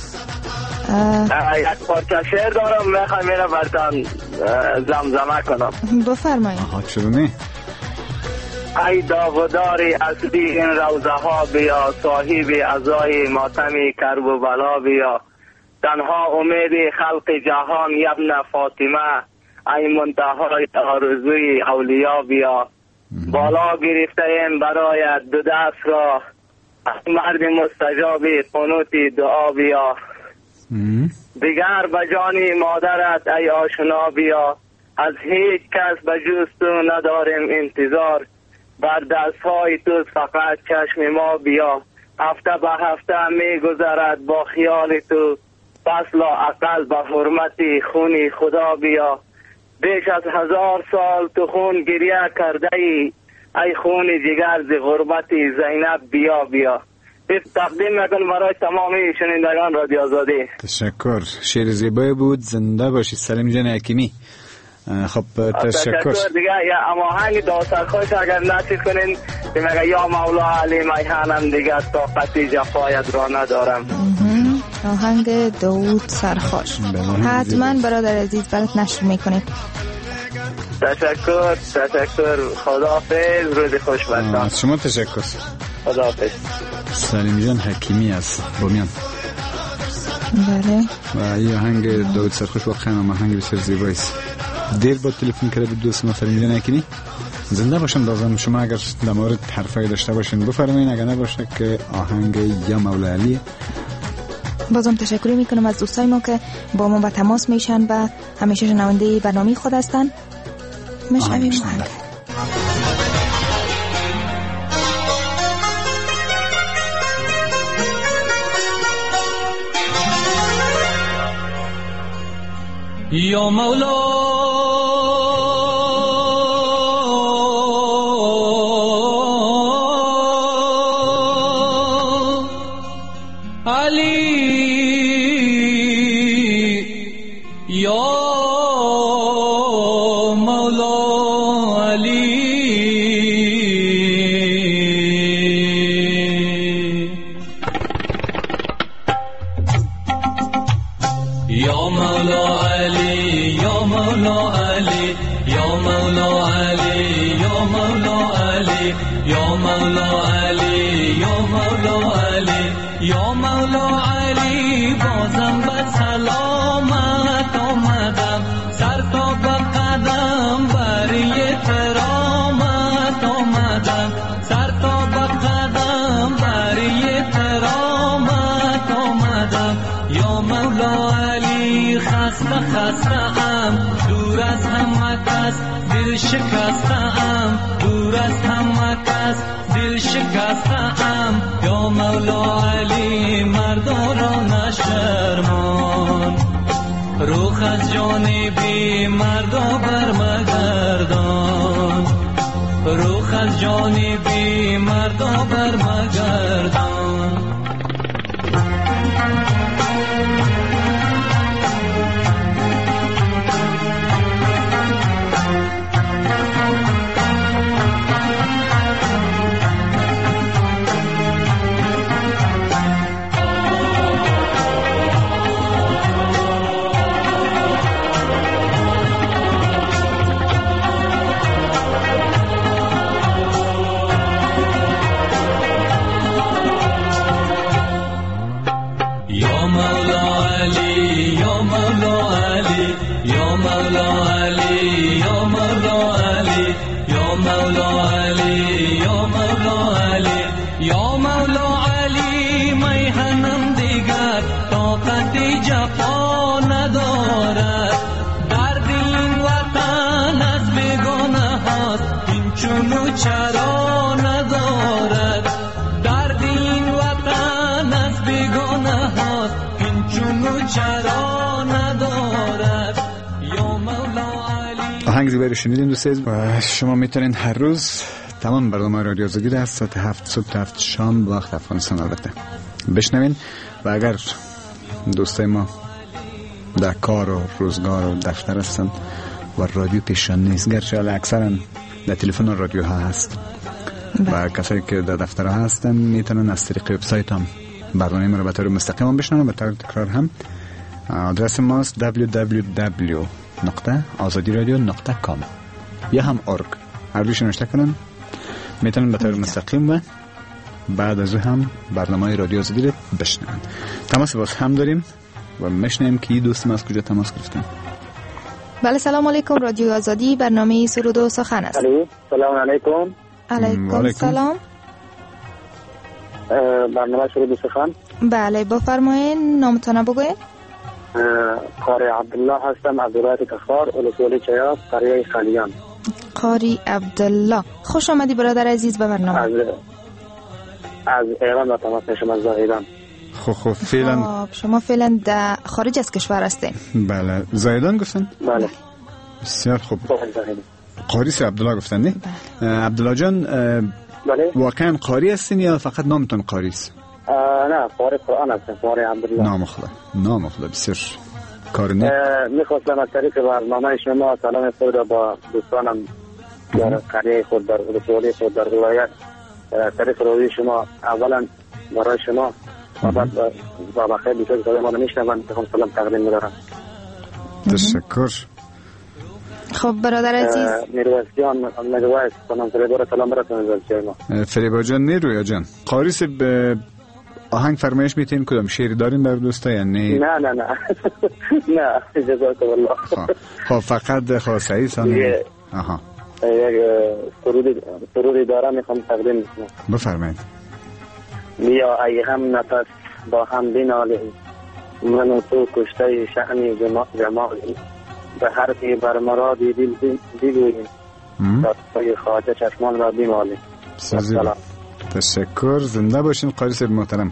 یک پارچه شعر دارم، میخوام میره براتون زمزمه کنم. بفرمایید. آها چرا نه؟ ای داوداری اصلی این روزه ها بیا، صاحب عزای ماتمی کرب و بلا بیا، تنها امید خلق جهان ابن فاطمه، ای منتهای آرزوی اولیا بیا، بالا گرفته ایم برای دو دست را، مرد مستجاب قنوتی دعا بیا، دیگر به جانی مادرت ای آشنا بیا، از هیچ کس به جز تو نداریم انتظار، بر دستهای تو فقط چشم ما بیا، هفته به هفته می گذرد با خیال تو، پس لا اقل به حرمت خونی خدا بیا، بیش از هزار سال تو خون گریه کرده ای، ای خون جگر ز غربت زینب بیا بیا. تقدیم میکنم برای تمامی شنوندگان رادیو آزادی. تشکر. شعر زیبایی بود. زنده باشی سلیم جان حکیمی. خب تشکر. تشکر دیگه. یا اما آهنگ دو سرخوش اگر نصیب کنین که میگه یا مولا علی میهانم دیگه طاقت جفایت را ندارم. آهنگ داوود سرخوش حتما برادر عزیز برات نشر میکنیم. تشکر تشکر. خداحافظ. روز خوش باشید. شما تشکر. خداحافظ. سلیم جان حکیمی از بامیان. بله. و این آهنگ داوود سرخوش واقعا آهنگ بسیار زیبایی است. دیر با تلفن کرد دوست ما سلیم جان حکیمی. زنده باشم. دازم شما اگر در مورد حرفایی داشته باشین بفرمایید، اگر نباشه که آهنگ یا مولا علی. بازم تشکر میکنم از دوستای ما که با ما به تماس میشن و همیشه شنونده برنامه خود هستن. مشنویم آهنگ. یا مولا شکستم دور از همه کس دل شکستم یا مولا علی مردا را نشرمان روح از جانبی مردا برمگردان روح از جانبی مردا برمگردان مولا علی یا مولا علی یا مولا علی یا مولا علی یا مولا علی یا مولا علی میهنم دیگر طاقت جفا ندارد درد این وطن از بیگانه هاست این چونو چرا ندارد درد این وطن از بیگانه هاست این چونو چرا ندارد یا مولا علی. آهنگ زیبایی رو شنیدین دوستان و شما میتونین هر روز تمام برنامه رادیو آزادی را از ساعت هفت صبح تا هفت شام وقت افغانستان البته بشنوین و اگر دوستای ما در کار و روزگار و دفتر هستن و رادیو پیشان نیست گرچه اکثرا در تلفن رادیو ها هست و کسایی که در دفتر ها هستن میتونن از طریق وبسایت هم برنامه ما رو به طور مستقیم هم بشنون. به طور تکرار هم آدرس ماست دبلیو دبلیو دبلیو نقطه آزادی رادیو نقطه کام یا هم ارگ هر روش نوشته کنن میتونن به طور مستقیم و بعد از او هم برنامه رادیو آزادی رو بشنون. تماس باز هم داریم و میشنیم که این دوست ما از کجا تماس گرفتن. بله سلام علیکم رادیو آزادی برنامه سرود و سخن است. سلام علیکم. علیکم سلام. برنامه سرود و سخن. بله بفرمایید نامتون بگوید. قاری عبدالله هستم از ولایت کفار ولسوالی چیاب قریه خلیان. قاری عبدالله خوش آمدی برادر عزیز به برنامه. از از ایران و تماس میشم از ایران. خب خب فعلا شما فعلا در خارج از کشور هستین؟ بله زایدان گفتن؟ بله بسیار خوب. قاری عبدالله گفتن نه؟ عبدالله جان بله واقعا قاری هستین یا فقط نامتون قاری است؟ نه قاری قرآن هستم قاری عبدالله. نام خدا نام خدا بسیار کار نه. میخواستم از طریق برنامه شما سلام خود با دوستانم در قریه خود در ولسوالی خود در ولایت طریق روی شما اولا برای شما و بعد با بخیر بیشتر که ما نمیشنون میخوام سلام تقدیم میدارم. تشکر. خب برادر عزیز میرویس جان میرویس سلام فریبا سلام براتون جان. فریبا جان میرویا جان قاریس به آهنگ فرمایش میتین کدام شعری دارین بر دوستا یا نه؟ نه نه نه نه جزاک الله. خب فقط خاصه سان آها یک سرودی سرودی دارم میخوام تقدیم کنم. بفرمایید. بیا ای هم نفس با هم بینالیم من و تو کشته شأن جمالی به حرفی بر مرادی دل دیلویم تا توی خواجه چشمان را بیمالیم. سلام. تشکر زنده باشین قاری صاحب محترم.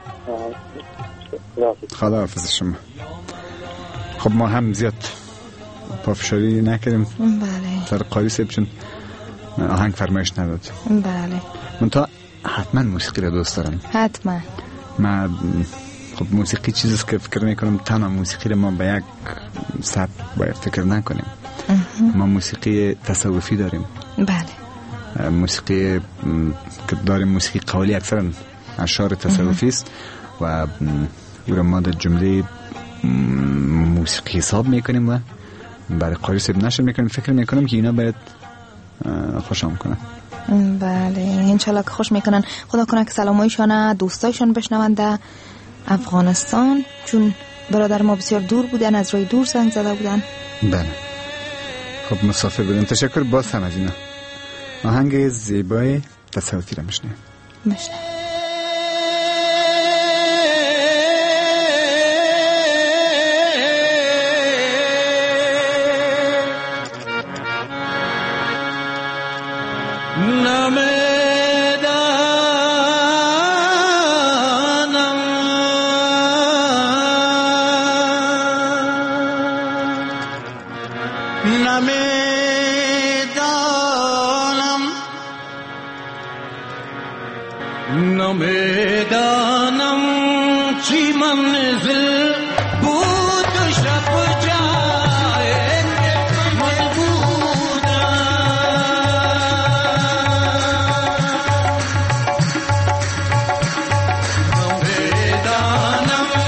خدا حافظ شما. خب ما هم زیاد پافشاری نکردیم بله سر قاری صاحب چون آهنگ فرمایش نداد. بله من تا حتما موسیقی را دوست دارم. حتما. من خب موسیقی چیزیست که فکر میکنم تنها موسیقی را ما به یک سطح باید فکر نکنیم. ما موسیقی تصوفی داریم. بله. موسیقی که داریم موسیقی قولی اکثرا اشعار تصوفی است و او را ما در جمله موسیقی حساب میکنیم و برای قاری صاحب نشر میکنیم. فکر میکنم که اینا باید خوشم کنن. بله انشالله که خوش میکنن. خدا کنه که سلامایشان دوستایشان بشنون در افغانستان چون برادر ما بسیار دور بودن از روی دور زنگ زده بودن. بله خب مسافر بودن. تشکر باز هم از اینا. آهنگ زیبای تصوفی را میشنیم. میشنیم.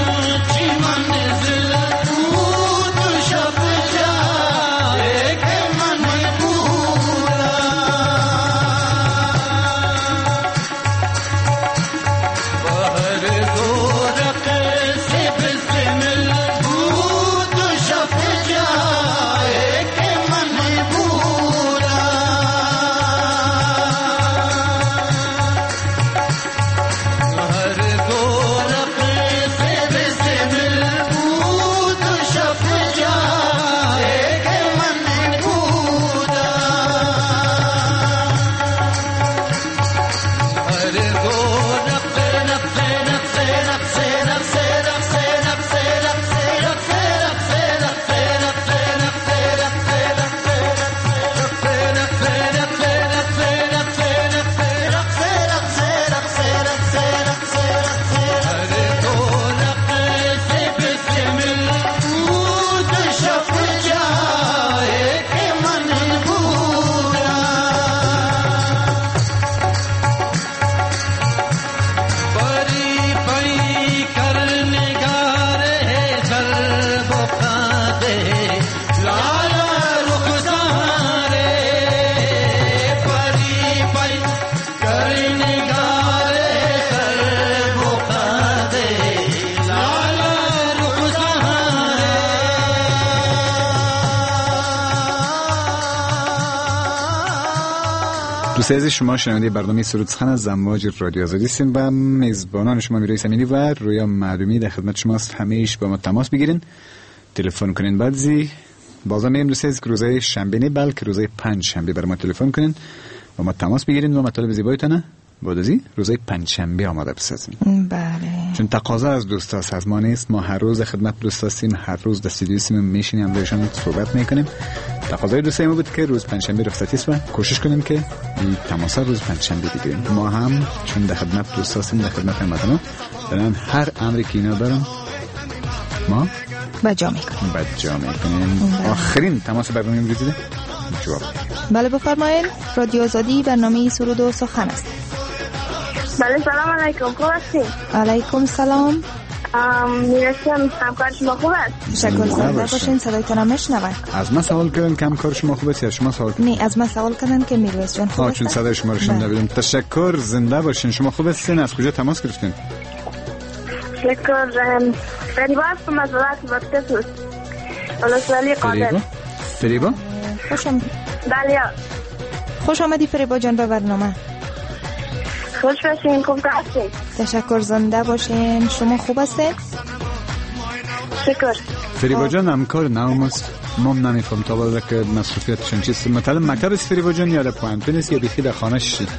Come دوست عزیز، شما شنونده برنامه سرود سخن از امواج رادیو آزادی هستین و میزبانان شما میرویس امینی و رویا معلومی در خدمت شماست. همیشه با ما تماس بگیرین، تلفن کنین. بعضی بازم میگم دوست عزیز که روزهای شنبه نه بلکه روزهای پنج شنبه بر ما تلفن کنین و ما تماس بگیرین و مطالب زیبایتونه بعد از این روزهای پنج شنبه آماده بسازیم. بله. چون تقاضا از دوستا از ما نیست، ما هر روز خدمت دوستا هستیم، هر روز در استودیو هستیم، میشینیم بهشون صحبت میکنیم. تقاضای دوستای ما بود که روز پنجشنبه رخصتی است و کوشش کنیم که این تماس روز پنجشنبه بگیریم. ما هم چون در خدمت دوستا هستیم، در خدمت هموطنان، دارن هر امری که اینا دارن ما بجا میکنیم. بجا میکنیم. آخرین تماس برنامه امروزی ده جواب. بله بفرمایید. رادیو آزادی برنامه سرود و سخن است. بله سلام علیکم، خوب هستین؟ علیکم سلام. میرسیم همکار شما خوب است؟ تشکر زنده باشین. صدایتان هم میشنوم. از من سوال کردن که همکار شما خوب است یا شما سوال کردن؟ نه، از من سوال کردن که میرویس جان خوب است. چون صدای شما رو شنیده بودم. تشکر، زنده باشین. شما خوب هستین؟ از کجا تماس گرفتین؟ تشکر. فریبا هستم از ولایت بادغیس. ولسوالی قادر. فریبا؟ خوش آمدید. بله. خوش آمدی فریبا جان به برنامه. خوش باشین. خوب هستین؟ تشکر، زنده باشین. شما خوب هستین؟ تشکر. فریبا جان همکار نام است. ما نمیفهم تا بالا که مصروفیتشون چیست. مثلا مکتب است فریبا جان یا در پوانتون است یا بیخی در خانه شید؟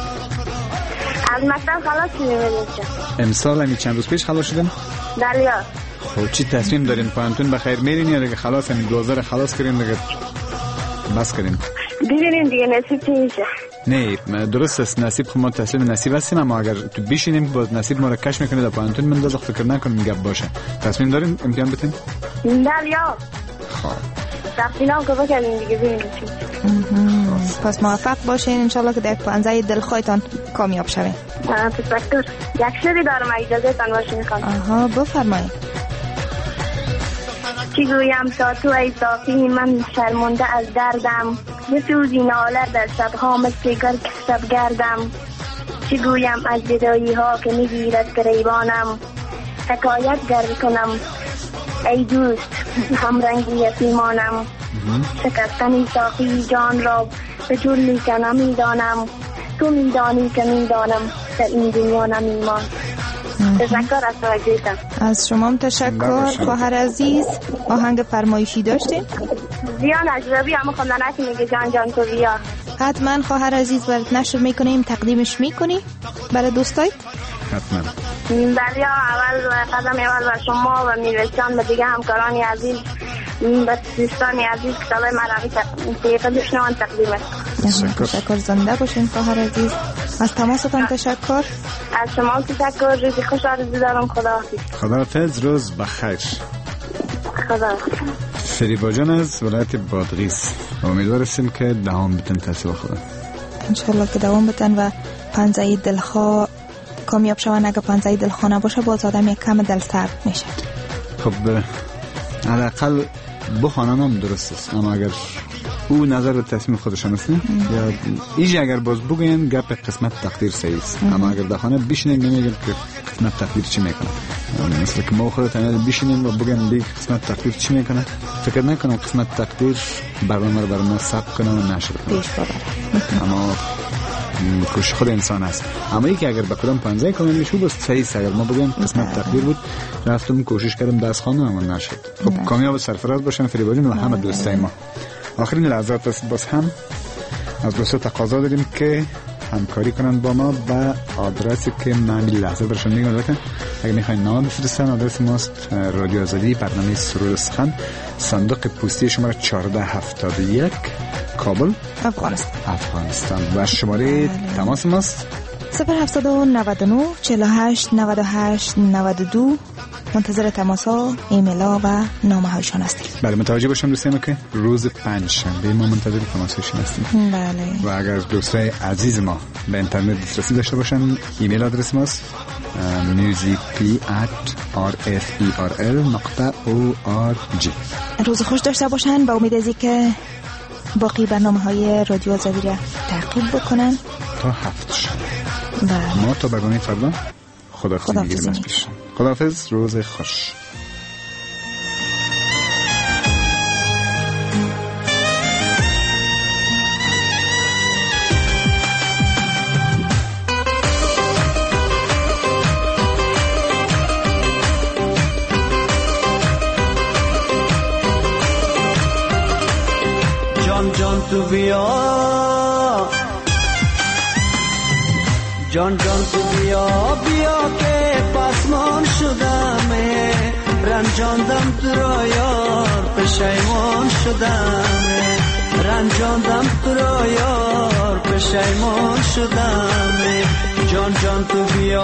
از مکتب خلاص شدیم. امسال همی چند روز پیش خلاص شدیم؟ بله. خب چی تصمیم دارین پوانتون بخیر میرین یا دیگه خلاص همین دوزار خلاص کردین دیگه بس کردین؟ ببینیم دیگه نصیب چی میشه. نه درست است، نصیب خود ما تسلیم نصیب هستیم، اما اگر تو بشینیم باز نصیب ما را کش میکنه در پوانتون من دازخ فکر نکنیم گپ باشه. تصمیم دارین امتحان بتین؟ بله. خب تقدیرم که بکنیم دیگه ببینیم چی. پس موفق باشین انشالله که در پانزه دلخواهتان کامیاب شوین. تشکر. یک شعری دارم اجازه تان باشین میخوام. آها بفرمایید. چی گویم تا تو ای صافی من شرمنده از دردم، بسوزی ناله در شبها مثل گر شب گردم. چی گویم از جدایی ها که میگیرد گریبانم، حکایت گر کنم ای دوست همرنگی یتیمانم. شکستنی صافی جان را به جور لیکنم میدانم، تو میدانی که میدانم در این دنیا نمیمان. تشکر از توجهتان. از شما هم تشکر. خواهر عزیز آهنگ فرمایشی داشتین؟ زیان اجربی اما خواندنک میگه جان جان تو بیا. حتما خواهر عزیز برات نشر میکنیم، تقدیمش میکنی برای دوستایت؟ حتما. بله. اول قدم اول و شما و میرسان و دیگه همکارانی عزیز و دوستانی عزیز کتاب مرامی تقدیمشنوان تقدیمش. تشکر. زنده باشین خواهر عزیز. از تماستان تشکر. از شما تشکر. روزی خوش آرزو دارم. خداحافظ. خداحافظ. روز بخیر. خداحافظ. فریبا جان از ولایت بادغیس. امیدوار هستیم که دوام بتن تحصیل خدا. انشالله که دوام بتن و پنجه دلخواه کامیاب شون. اگه پنجه دلخواه نباشه باز آدم یک کم دل سرد میشه. خب حداقل بخوانن هم درست است، اما اگر او نظر و تصمیم خودشان است یا ایجا اگر باز بگوین گپ قسمت تقدیر صحیح است، اما اگر در خانه بشینیم نمیگن که قسمت تقدیر چی میکنه. مثل که ما خودت تنها بشینیم و بگن دیگه قسمت تقدیر چی میکنه، فکر نکنم قسمت تقدیر برنامه رو برای ما ثبت کنه و نشر کنه. اما کوشش خود انسان است. اما یکی اگر به کدام پنجه کنیم میشه بس صحیح است. اگر ما بگیم قسمت تقدیر بود رفتم کوشش کردم دست خانه اما نشد. خب کامیاب و سرفراز باشن فریبا جان و همه دوستای ما. آخرین لحظات است، باز هم از دوستا تقاضا داریم که همکاری کنن با ما به آدرسی که من این لحظه برشون میگم. لکن اگر میخواین نام بفرستن آدرس ماست رادیو آزادی برنامه سرود سخن، صندوق پستی شماره چهارده هفتاد و یک کابل افغانستان افغانستان و شماره تماس ماست صفر هفتصد و نود و نه چهل و هشت نود و هشت نود و دو. منتظر تماس ها، ایمیل ها و نامه هایشان هستیم. بله متوجه باشم دوستان که روز پنج شنبه ما منتظر تماس هایشان هستیم. بله. و اگر دوستای عزیز ما به اینترنت دسترسی داشته باشن ایمیل آدرس ماست music at rferl نقطه org. روز خوش داشته باشن. با امید از اینکه باقی برنامه های رادیو آزادی را تعقیب بکنن تا هفت شنبه. بله. ما تا برنامه فردا خدا خدا میگیریم از پیش. خداحافظ. روز خوش. جان جان تو بیا، جان جان تو بیا بیا که پسمان شدم، رنجاندم تو را یار پشیمان شدم، رنجاندم تو را یار پشیمان شدم. جان جان تو بیا،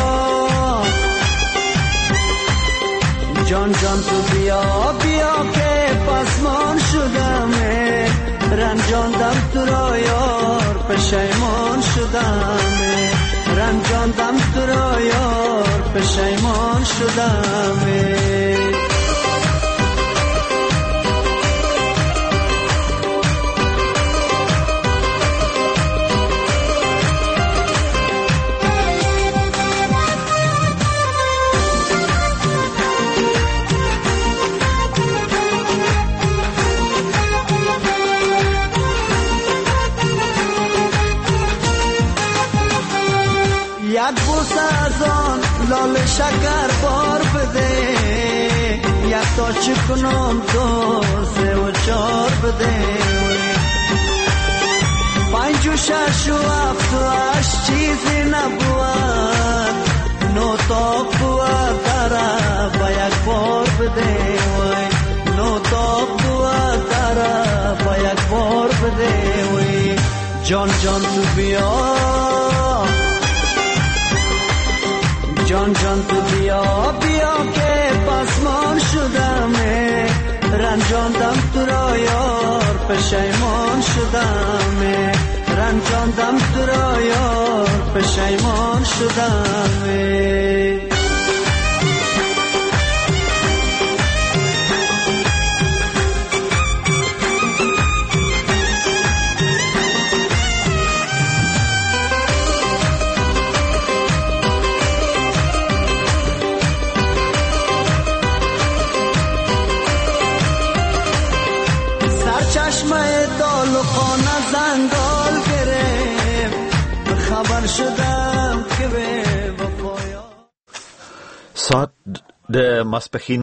جان جان تو بیا بیا که پسمان شدم، رنجاندم تو را یار پشیمان شدم، رنجاندم تو را یار پشیمان شدم. یک بوسه از آن لال شکر بار بده، یک تا چکنم دو سه و چار بده، پنج و شش و هفت و هشت چیزی نبود، نو تا بود داره با یک بار بده، نو تا بود داره با یک بار بده. جان جان تو بیا، جان جان تو بیا بیا که پسمان شدم، رنجاندم تو را یار پشیمان شدم، رنجاندم تو را یار پشیمان شدم. چشمه دالخانه زنگال گرفت، خبر شدم که به وفایا ساعت د ماسپخین